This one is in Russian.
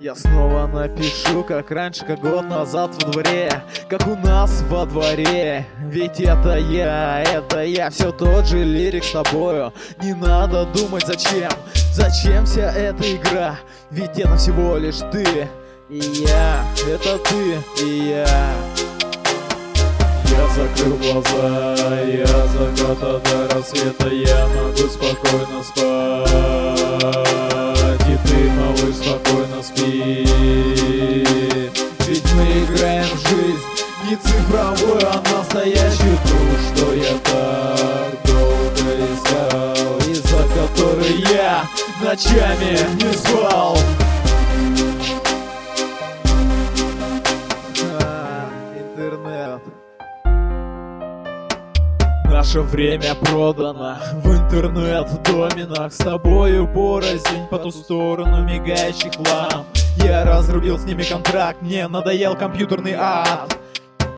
Я снова напишу, как раньше, как год назад во дворе, как у нас во дворе. Ведь это я, все тот же лирик с тобою. Не надо думать зачем вся эта игра. Ведь это всего лишь ты и я, это ты и я. Я закрыл глаза, я заката до рассвета, я могу спокойно спать. И ты, малыш, спокойно спи. Ведь мы играем в жизнь не цифровую, а настоящую, ту, что я так долго искал, из-за которой я ночами не спал. Интернет. Наше время продано в интернет-доменах. С тобою порознь, по ту сторону мигающих ламп. Я разрубил с ними контракт, мне надоел компьютерный ад.